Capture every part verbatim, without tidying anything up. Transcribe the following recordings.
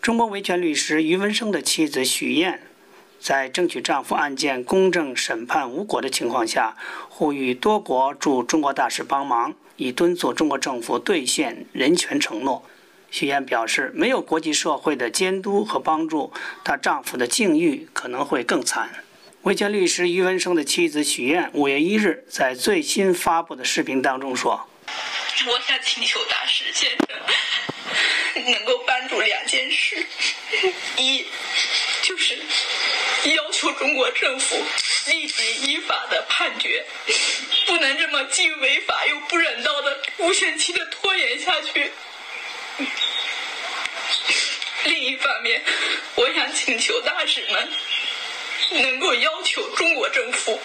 中国维权律师于文生的妻子许燕，在争取丈夫案件公正审判无果的情况下，呼吁多国驻中国大使帮忙，以敦促中国政府兑现人权承诺。许燕表示，没有国际社会的监督和帮助，她丈夫的境遇可能会更惨。维权律师于文生的妻子许燕五月一日在最新发布的视频当中说：“ 我想请求大使先生能够帮助两件事，一就是要求中国政府立即依法的判决，不能这么既违法又不人道的无限期的拖延下去。另一方面，我想请求大使们能够要求中国政府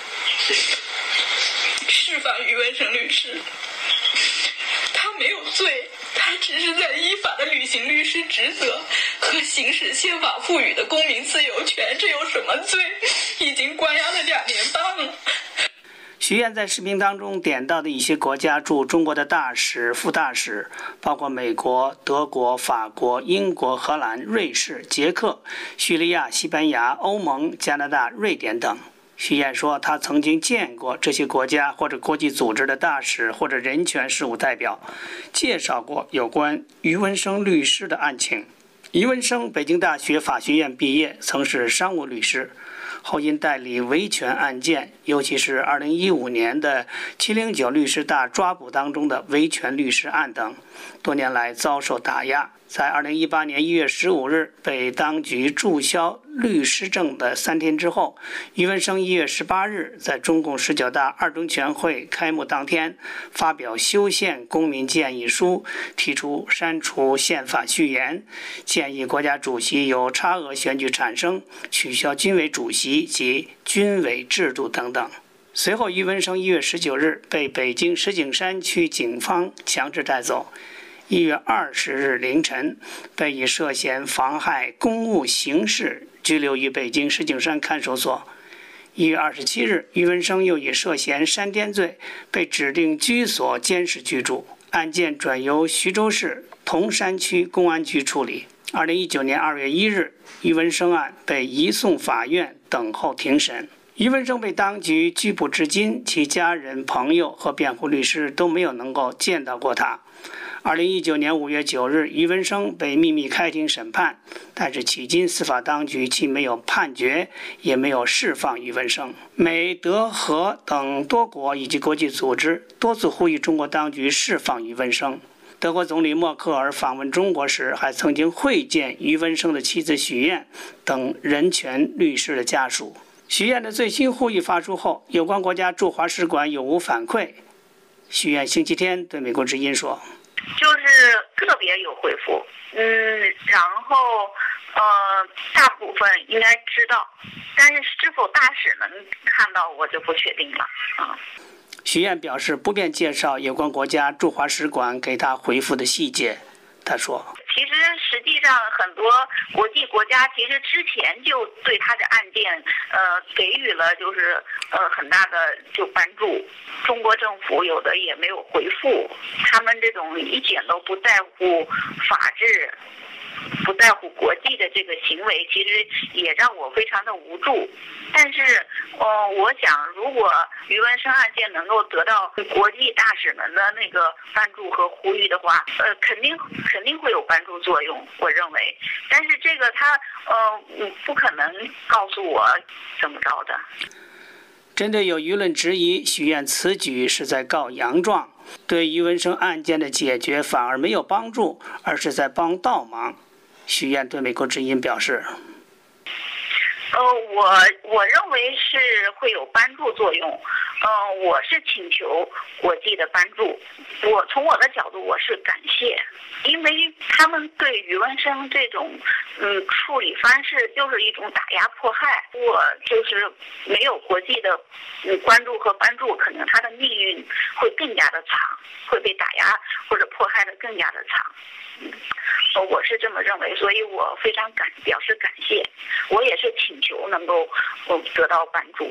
释放于文生律师，他没有罪，他只是在依法的履行律师职责和行使宪法赋予的公民自由权，这有什么罪？已经关押了两年半了。” 许燕在视频当中点到的一些国家驻中国的大使、副大使，包括美国、德国、法国、英国、荷兰、瑞士、捷克、叙利亚、西班牙、欧盟、加拿大、瑞典等。许燕说，她曾经见过这些国家或者国际组织的大使或者人权事务代表，介绍过有关于文生律师的案情。于文生北京大学法学院毕业，曾是商务律师。后因代理维权案件，尤其是二零一五年的七零九律师大抓捕当中的维权律师案等，多年来遭受打压。在二零一八年一月十五日被当局注销律师证的三天之后，于文生一月十八日在中共十九大二中全会开幕当天发表修宪公民建议书，提出删除宪法序言，建议国家主席由差额选举产生，取消军委主席及军委制度等等。随后，于文生一月十九日被北京石景山区警方强制带走。一月二十日凌晨，被以涉嫌妨害公务行事拘留于北京石景山看守所。一月二十七日，于文生又以涉嫌煽颠罪被指定居所监视居住，案件转由徐州市铜山区公安局处理。二零一九年二月一日，于文生案被移送法院等候庭审。于文生被当局拘捕至今，其家人、朋友和辩护律师都没有能够见到过他。二零一九年五月九日，于文生被秘密开庭审判，但是迄今司法当局既没有判决，也没有释放于文生。美、德、荷等多国以及国际组织多次呼吁中国当局释放于文生。德国总理默克尔访问中国时，还曾经会见于文生的妻子许燕等人权律师的家属。许燕的最新呼吁发出后，有关国家驻华使馆有无反馈？许燕星期天对美国之音说， 就是个别有回复，嗯，然后呃，大部分应该知道，但是是否大使能看到，我就不确定了啊。 许燕表示不便介绍有关国家驻华使馆给他回复的细节。他说， 其实实际上很多国际国家其实之前就对他的案件呃给予了就是呃很大的就帮助，中国政府有的也没有回复，他们这种一点都不在乎法治，不在乎国际的这个行为，其实也让我非常的无助。但是呃我想如果于文生案件能够得到国际大使们的那个帮助和呼吁的话，呃肯定肯定会有帮助作用，我认为。但是这个他呃不可能告诉我怎么着的。 针对有舆论质疑许燕此举是在告洋状，对于文生案件的解决反而没有帮助，而是在帮倒忙，许燕对美国之音表示， 呃，我我认为是会有帮助作用，呃，我是请求国际的帮助。我从我的角度，我是感谢，因为他们对于文生这种嗯处理方式就是一种打压迫害。我就是没有国际的嗯关注和帮助，可能他的命运会更加的长，会被打压或者迫害的更加的长。嗯，我是这么认为，所以我非常感表示感谢，我也是请求能够得到帮助。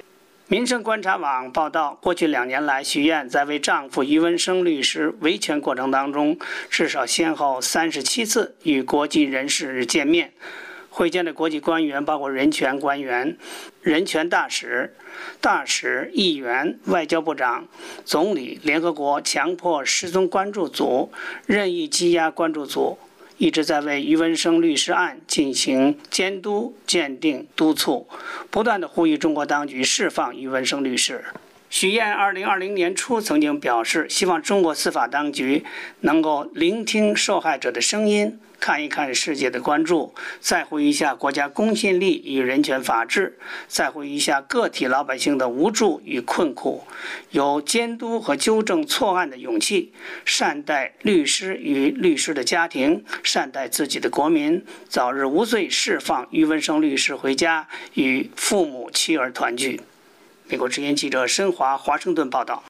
民生观察网报道，过去两年来，许燕在为丈夫于文生律师维权过程当中，至少先后三十七次与国际人士见面。会见的国际官员包括人权官员、人权大使、大使、议员、外交部长、总理、联合国强迫失踪关注组、任意羁押关注组，一直在为于文生律师案进行监督、鉴定、督促，不断地呼吁中国当局释放于文生律师。许燕二零二零年初曾经表示，希望中国司法当局能够聆听受害者的声音，看一看世界的关注，在乎一下国家公信力与人权法治，在乎一下个体老百姓的无助与困苦，有监督和纠正错案的勇气，善待律师与律师的家庭，善待自己的国民，早日无罪释放于文生律师回家，与父母妻儿团聚。美国之音记者申华华盛顿报道。